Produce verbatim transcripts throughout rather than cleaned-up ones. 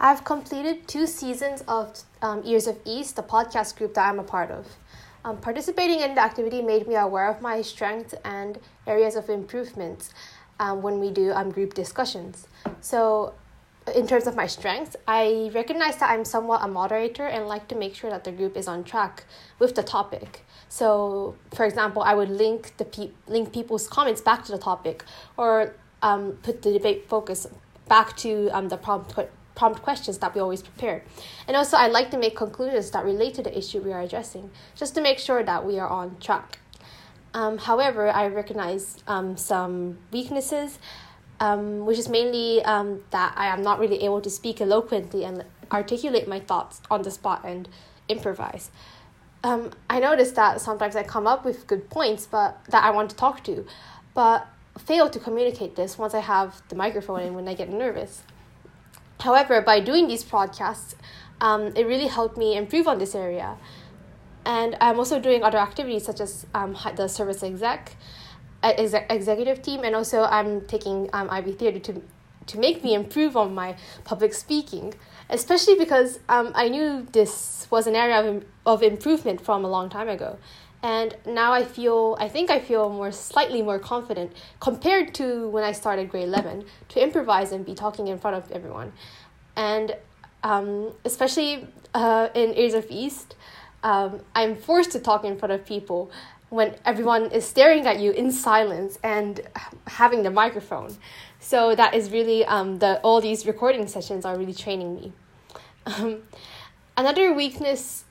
I've completed two seasons of um, Ears of East, the podcast group that I'm a part of. Um, participating in the activity made me aware of my strengths and areas of improvement um, when we do um, group discussions. So in terms of my strengths, I recognize that I'm somewhat a moderator and like to make sure that the group is on track with the topic. So, for example, I would link the pe- link people's comments back to the topic, or um, put the debate focus back to um, the prompt prompt questions that we always prepare. And also, I like to make conclusions that relate to the issue we are addressing, just to make sure that we are on track. Um, however, I recognize um, some weaknesses, um, which is mainly um, that I am not really able to speak eloquently and articulate my thoughts on the spot and improvise. Um, I noticed that sometimes I come up with good points but that I want to talk to, but fail to communicate this once I have the microphone and when I get nervous. However, by doing these podcasts, um, it really helped me improve on this area. And I'm also doing other activities such as um, the service exec, exec executive team, and also I'm taking um, I B Theatre to to make me improve on my public speaking, especially because um, I knew this was an area of, of improvement from a long time ago. And now I feel, I think I feel more, slightly more confident compared to when I started grade eleven to improvise and be talking in front of everyone. And um, especially uh, in Ears of East, um, I'm forced to talk in front of people when everyone is staring at you in silence and having the microphone. So that is really, um, the all these recording sessions are really training me. Um, another weakness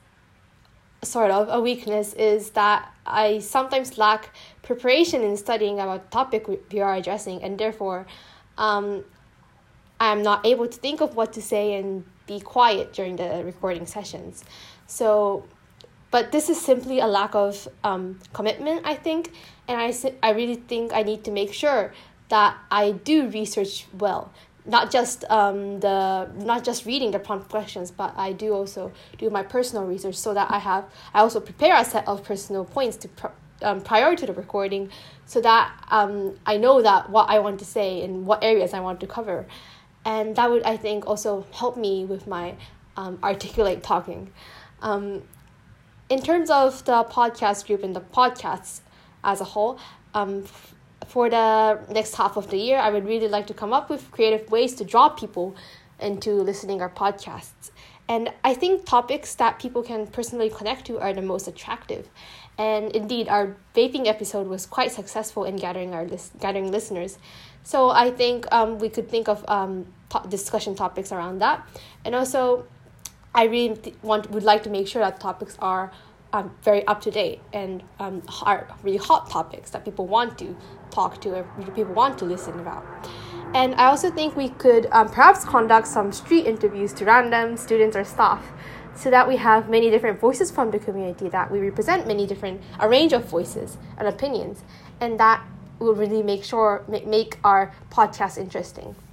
Sort of a weakness is that I sometimes lack preparation in studying about the topic we are addressing, and therefore um, I'm not able to think of what to say and be quiet during the recording sessions. So, but this is simply a lack of um, commitment, I think, and I, I really think I need to make sure that I do research well. Not just um the not just reading the prompt questions, but I do also do my personal research so that I have I also prepare a set of personal points to pr- um, prior to the recording, so that um I know that what I want to say and what areas I want to cover, and that would I think also help me with my um articulate talking. Um, in terms of the podcast group and the podcasts as a whole, um. For the next half of the year, I would really like to come up with creative ways to draw people into listening our podcasts. And I think topics that people can personally connect to are the most attractive. And indeed, our vaping episode was quite successful in gathering our lis- gathering listeners. So I think um, we could think of um, to- discussion topics around that. And also, I really th- want would like to make sure that topics are Um, very up-to-date and um, are really hot topics that people want to talk to and people want to listen about. And I also think we could um, perhaps conduct some street interviews to random students or staff so that we have many different voices from the community, that we represent many different, a range of voices and opinions, and that will really make sure, make, make our podcast interesting.